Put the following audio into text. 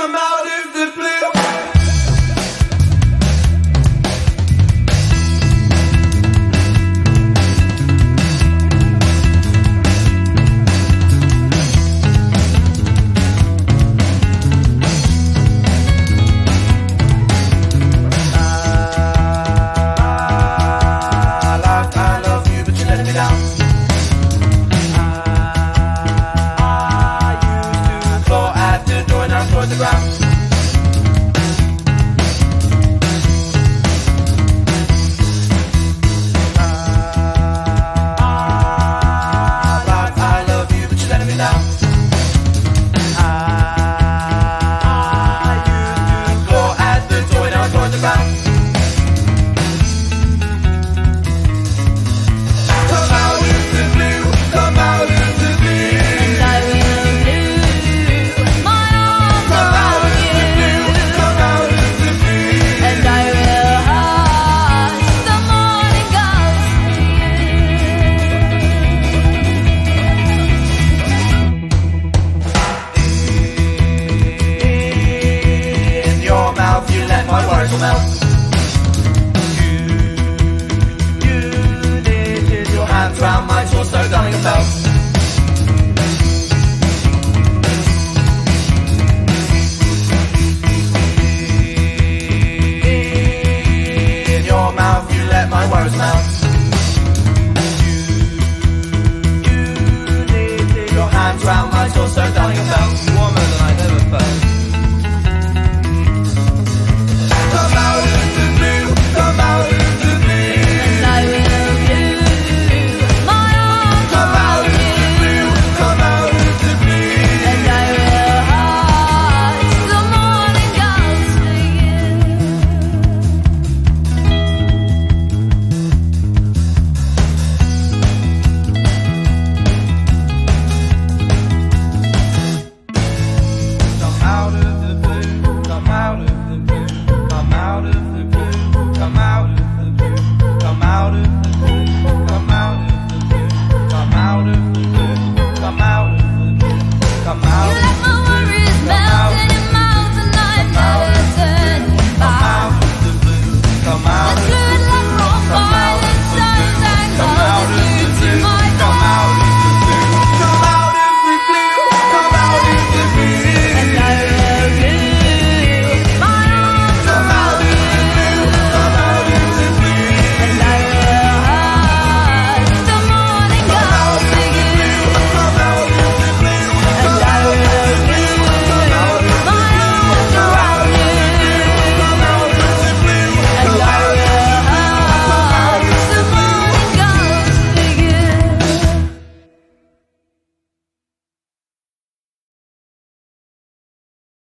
come out of the blue. I love you, but you let me down. I used to claw at the door and I toward the ground. I love you, but you let me down. I used to claw at the door and I toward the ground. Melt. You knitted your hands round my torso, darling, and felt. In your mouth, you let my worries melt. You knitted your hands round my torso, darling, and felt. Warmer than I never felt. Out of the